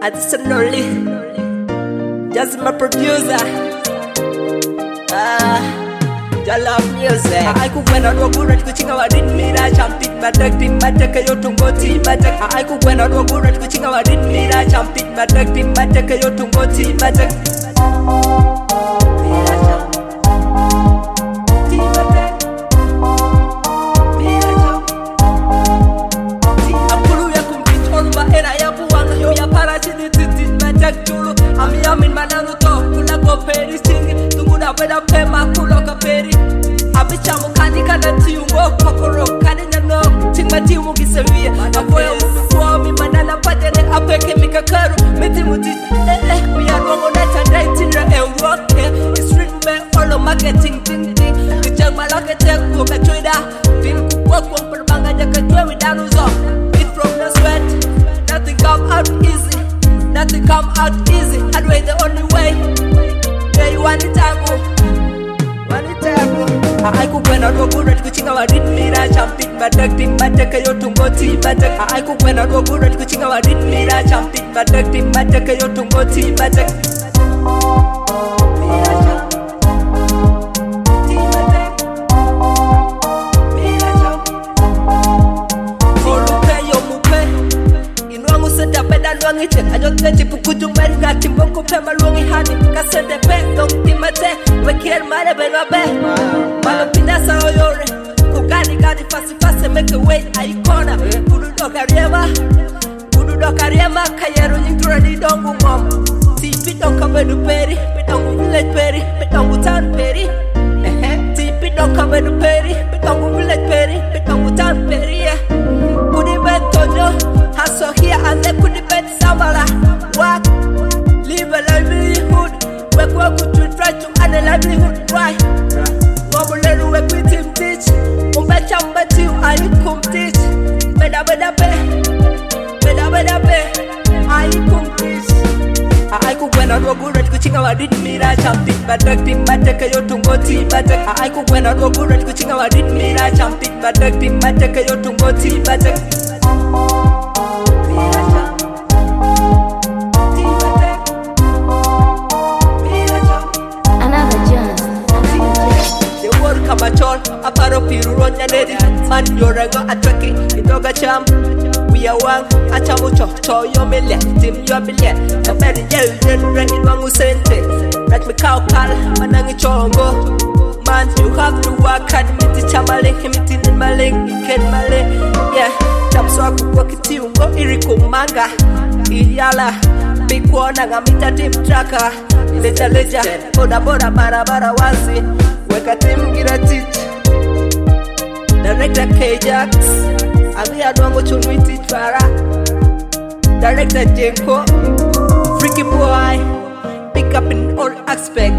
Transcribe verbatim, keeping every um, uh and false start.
Additionally, just my producer. Ah, I love music. I could when I go good at kuching our did me that jumping batak dim batak yo tungo ti batak. I could when I go good at kuching our did me that jumping batak dim batak yo tungo ti batak. Ami amin manano to kula go peri stingi tunguna beda pema kulo ka peri abicha mukani kana tiungo kokoro kani nano tingma timu gisevia apoya mukwa mi manana patene apeke mikakaru miti muti eh eh we are wrong on that and right in the and rock it's written by all of marketing ting ting kichang malaka tek ko ka choida tin ko ko perbanga jaka twe we danu zo it from the sweat nothing come out easy. Nothing come out easy, and way the only way. Yeah, you want it to go, want it to go. I could when I go good at kuching our did me that jumping batak dim batak yo tungo ti batak. I could when I go good at kuching our did me that jumping batak dim batak yo tungo ti batak. I just let you put you marry got him boko pema longi hani kasende pe don't timate we care mare be no be malo pinasa oyore kugani gani fast fast make a way icona kudu dokariema kudu dokariema kayero nyintura ni dongu mom ti pidon kabedu peri pidon village peri pidon town peri eh ti pidon kabedu peri pidon village peri pidon town peri kudi betojo haso here and they could bet samala what live a livelihood we go to try to earn a livelihood why wamulelu we quit him teach umbecha mbeti ali kum teach beda beda be beda beda be ali kum teach I could when I go good at kuching our did me that jumping batak dim batak yo tungo ti batak. I could when I go good at kuching our did me that jumping batak dim batak yo tungo ti batak. Kamachol, aparo piru ronya nedi man yorago atwaki idoga cham we are one achamucho cho yo mele tim yo bile kaberi yel den re inwangu sente let me cow kal manangi chongo man you have to work hard miti chamale miti ni male iken male yeah tapso ku kiti ungo irikumanga iyala bikuona ngamita tim tracker leja leja boda boda barabara wazi weka timu gira teach Director K-Jax Ami adwango chunwi teach para Director Jenko Freaky boy Pick up in all aspects